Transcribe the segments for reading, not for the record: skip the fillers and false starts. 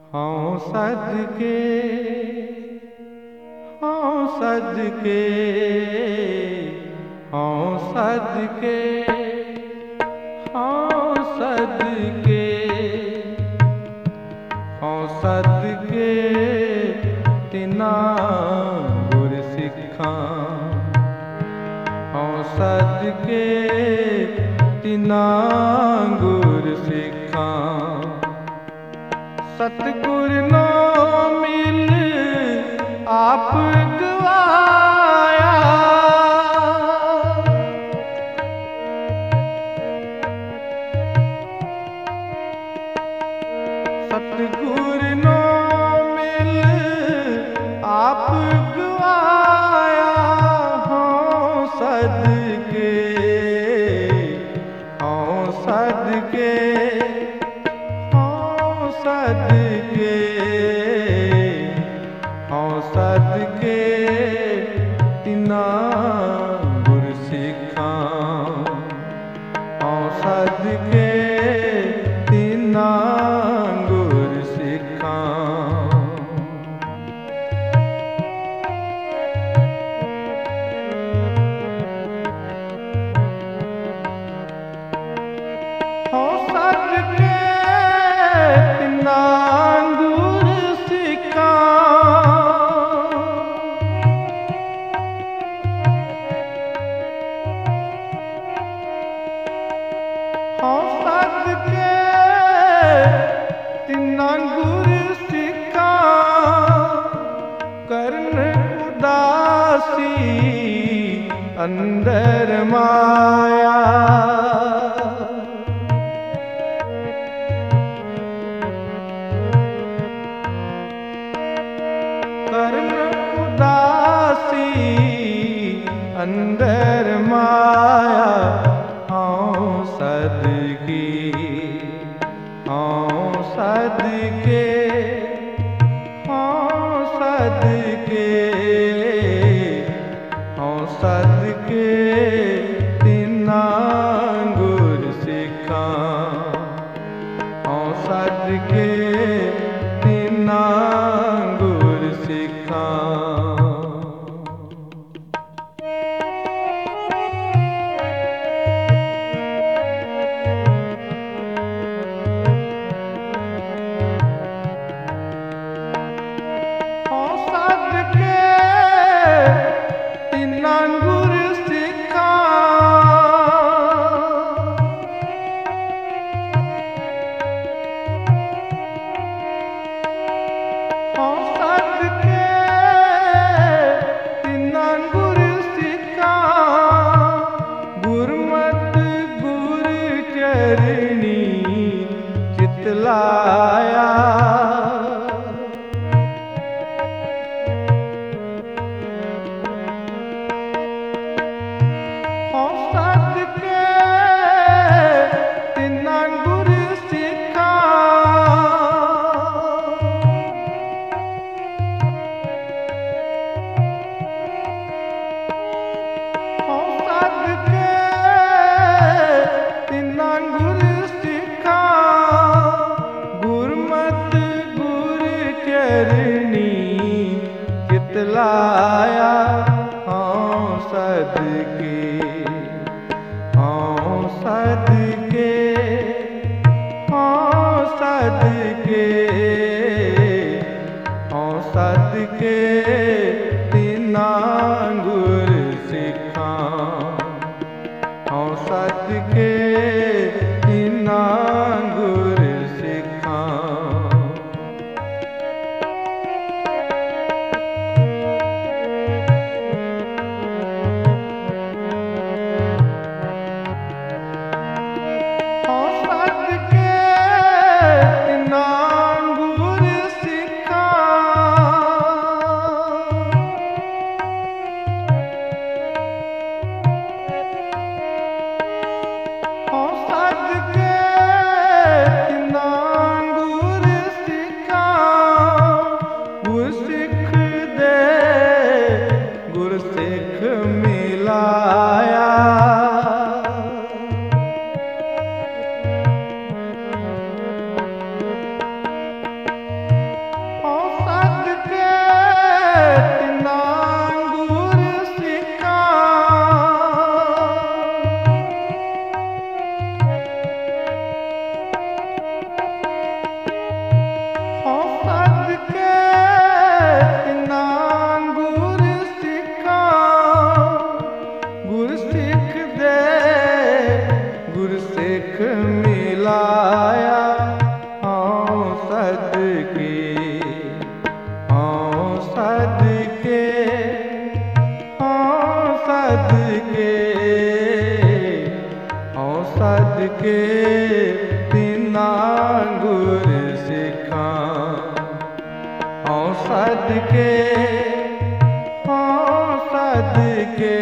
हूँ सदके हूँ सदके हूँ सदके हूँ सदके हूँ सदके तिना गुर सिखां हूँ सदके तिना गुर सिखां सतगुर नो मिल आप गवाया सतगुर नो मिल आप गवाया हों सदके हों सदके हों सदके हों सदके तिना गुर सिखां हों सदके तिना गुर सिखां हों सदके तिना गुर सिखां हों सदके तिना गुर सिखां करन उदासी अंदर माया करन उदासी अंदर माया हों सदके हों सदके हों सदके हों सदके तिना गुर सिखां हों सदके तिना गुर सिखां हों सदके तिना गुर सिखां हों सदके तिना गुर सिखां गुरमत गुर चरणी चित लाया हों सदके तिना गुर सिखां हों सदके तिना गुर सिखां गुरमत गुर चरणी चित लाया हों सदके हों सदके हों सदके हों सदके तिना गुर सिखां हों सदके तिना गुर सिखां हों सदके तिना गुर सिखां के तिना गुर सिखां, हूँ सदके हूँ सदके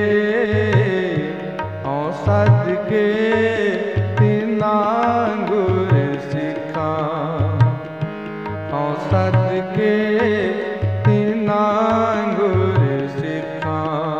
हूँ सदके तिना गुर सिखां, हूँ सदके तिना गुर सिखां।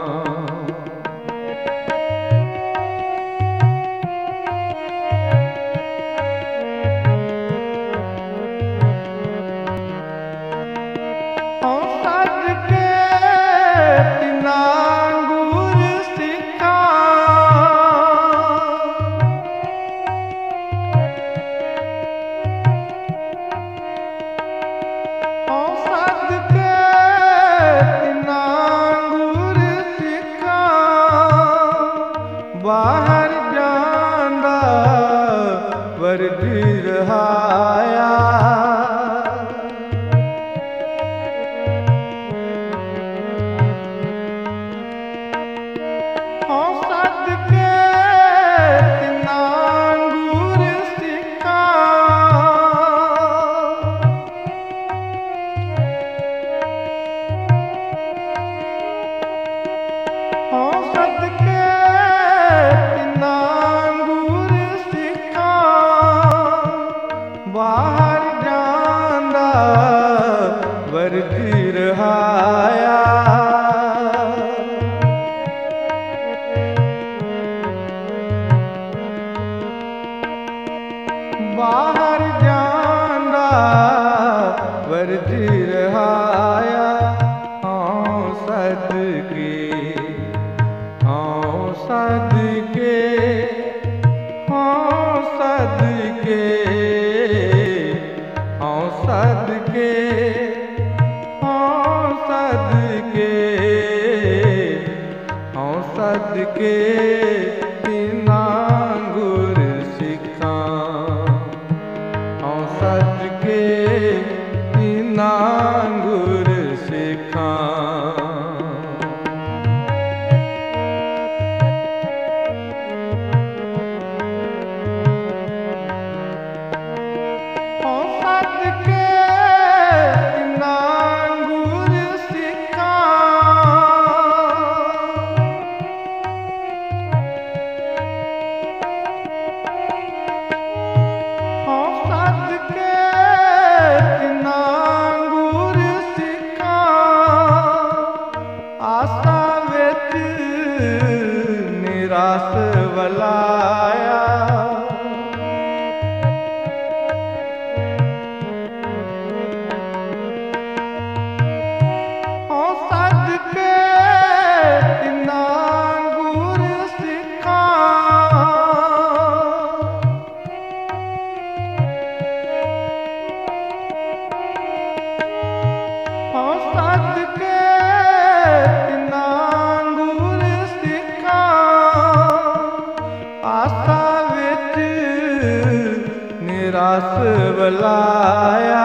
बाहर जांदा वरदी रहाया, हूँ सदके तिना गुर सिखां, हूँ सदके बाहर जांदा वरदी रहाया, बाहर जांदा वरदी रहाया। हूँ सदके हूँ सदके हूँ सदके हूँ सदके हूँ सदके हूँ सदके तिना गुर सिखां, हूँ सदके तिना गुर सिखां। आसा विच निरास वलाया, हूँ सदके तिना गुर सिखां, हूँ सदके आसा विच निरास वलाया,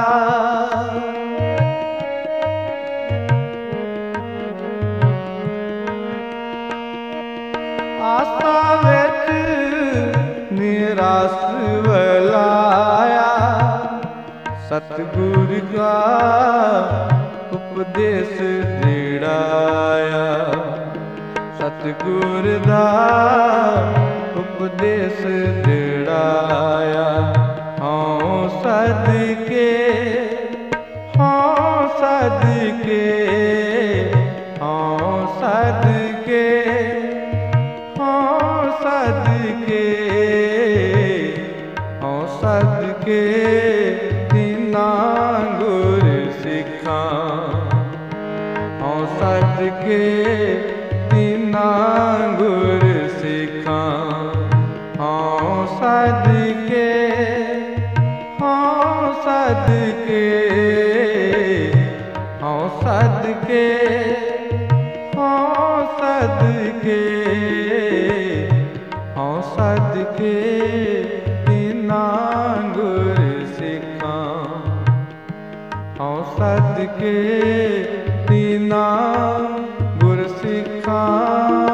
आसा विच निरास वलाया। सतगुर का उपदेश दृढ़ाया, सतगुर दा उपदेश दृढ़ाया। हूँ सदके हूँ सदके हूँ सदके हूँ सदके हूँ सदके तिना गुर सिखां, हूँ सदके तिना गुर सिखां, हूँ सदके हूँ सदके हूँ सदके हूँ सदके हूँ सदके तिना गुर सिखां, हूँ सदके तिना गुर सिखां।